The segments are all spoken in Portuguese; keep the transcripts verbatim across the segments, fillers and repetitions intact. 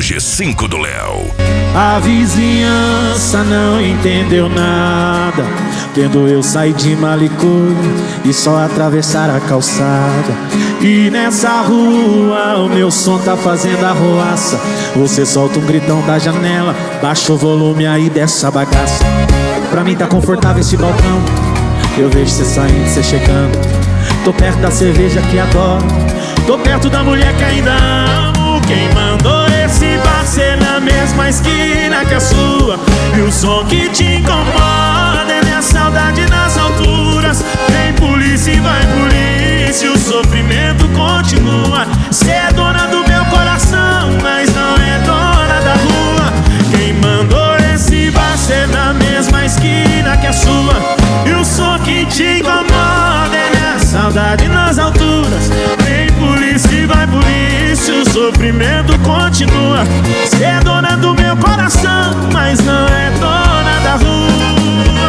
G cinco do Léo. A vizinhança não entendeu nada, vendo eu sair de malicômio e só atravessar a calçada. E nessa rua o meu som tá fazendo arruaça. Você solta um gritão da janela, baixa o volume aí dessa bagaça. Pra mim tá confortável esse balcão, eu vejo cê saindo, cê chegando. Tô perto da cerveja que adoro, tô perto da mulher que ainda amo. Quem mandou esse bar ser na mesma esquina que a sua? E o som que te incomoda é minha saudade nas alturas. Vem polícia e vai polícia, o sofrimento continua. Cê é dona do meu coração, mas não é dona da rua. Quem mandou esse bar ser na mesma esquina que a sua? E o som que te incomoda é minha saudade nas alturas. Vem polícia e vai polícia, o sofrimento continua. Cê é dona do meu coração, mas não é dona da rua.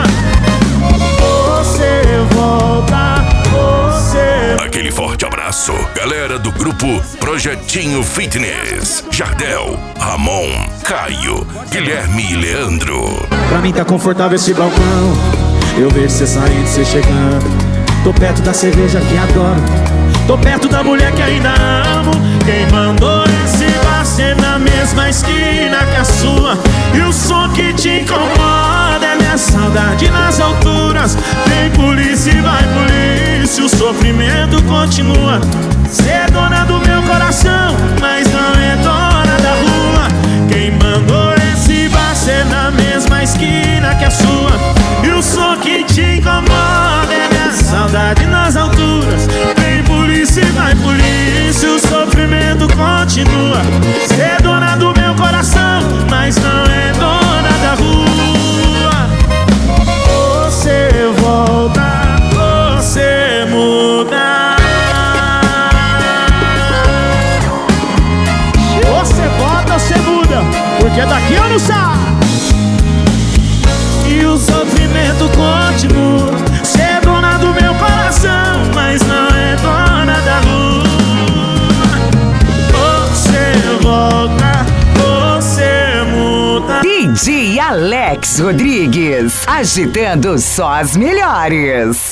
Você volta, você... Aquele forte abraço, galera do grupo Projetinho Fitness. Jardel, Ramon, Caio, Guilherme e Leandro. Pra mim tá confortável esse balcão, eu vejo cê saindo, cê chegando. Tô perto da cerveja que adoro, tô perto da mulher que ainda amo. Quem mandou esse bar ser na mesma esquina que a sua? E o som que te incomoda é minha saudade nas alturas. Vem polícia e vai polícia, o sofrimento continua. Cê é dona do meu coração, mas não é dona da rua. Quem mandou esse bar ser na mesma esquina que a sua? E o som que te incomoda é minha saudade nas alturas. Vem polícia e vai polícia, o sofrimento continua. Cê é dona do meu coração, mas não é dona da rua. Você volta, você muda. Você volta, você muda, porque daqui eu não saio. E o sofrimento continua. Cê é dona do meu coração, mas não é dona da rua. Você volta, você muda. D J Alex Rodrigues, agitando só as melhores.